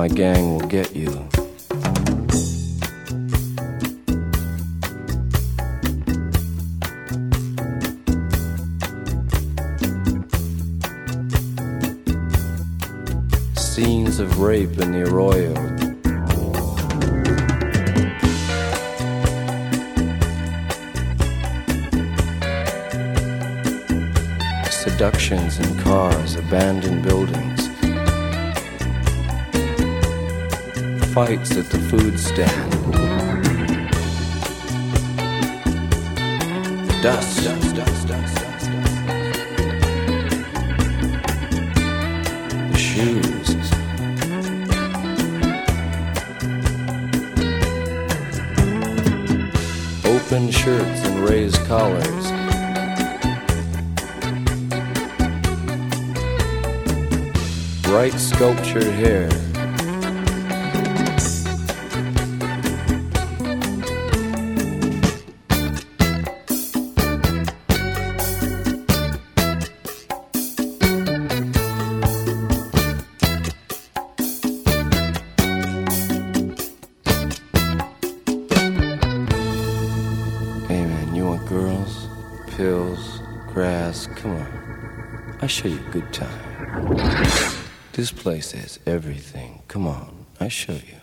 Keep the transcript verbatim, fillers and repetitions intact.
my gang will get you. Scenes of rape in the arroyo. Seductions in cars, abandoned buildings. Fights at the food stand. Dust. dust, dust, dust, dust. The shoes. Open shirts and raised collars. Bright sculptured hair. Hey man, you want girls, pills, grass? Come on, I'll show you a good time. This place has everything. Come on, I show you.